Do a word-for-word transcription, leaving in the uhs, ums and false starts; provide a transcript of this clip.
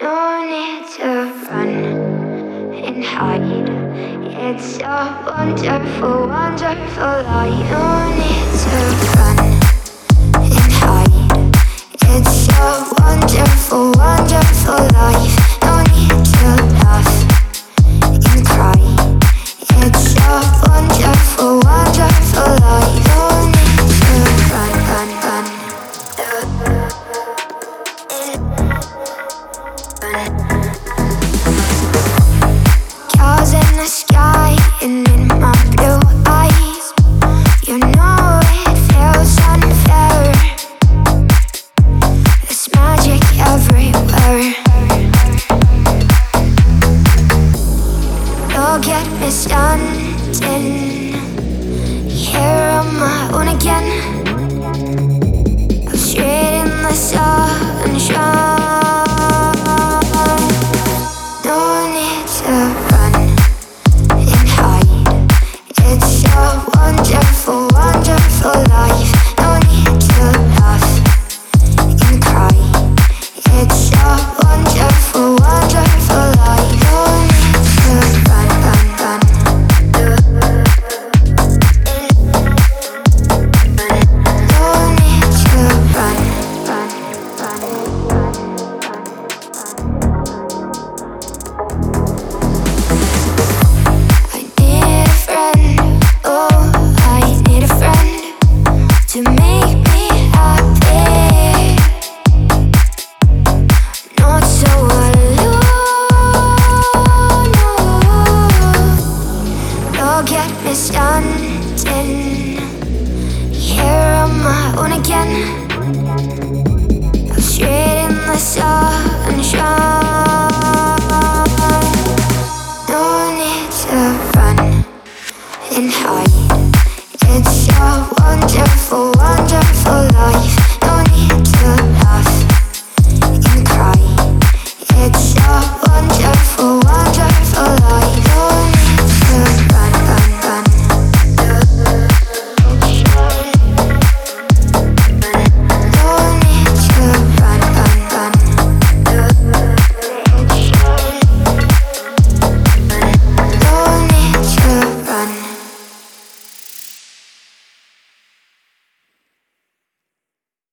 No need to run and hide. It's a wonderful, wonderful life. No need to run and hide. It's a wonderful, wonderful life. No need to laugh and cry. It's a wonderful, wonderful life. No need to run, run, run. Run.